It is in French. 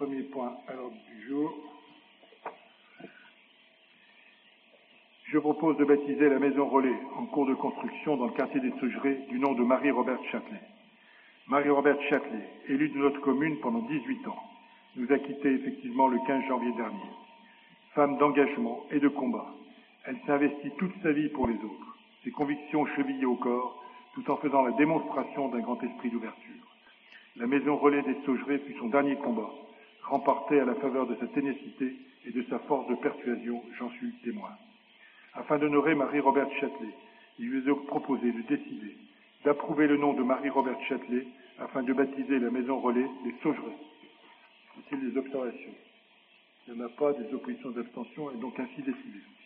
Premier point à l'ordre du jour. Je propose de baptiser la maison Relais en cours de construction dans le quartier des Saugerets du nom de Marie-Robert Châtelet. Marie-Robert Châtelet, élue de notre commune pendant 18 ans, nous a quittés effectivement le 15 janvier dernier. Femme d'engagement et de combat, elle s'est investie toute sa vie pour les autres, ses convictions chevillées au corps, tout en faisant la démonstration d'un grand esprit d'ouverture. La maison Relais des Saugerets fut son dernier combat, remporté à la faveur de sa ténacité et de sa force de persuasion, j'en suis témoin. Afin d'honorer Marie-Robert Châtelet, il lui est donc proposé de décider d'approuver le nom de Marie-Robert Châtelet afin de baptiser la maison Relais des Saugerets. Y a-t-il des observations? Il n'y en a pas, des oppositions d'abstention, et donc ainsi décidé.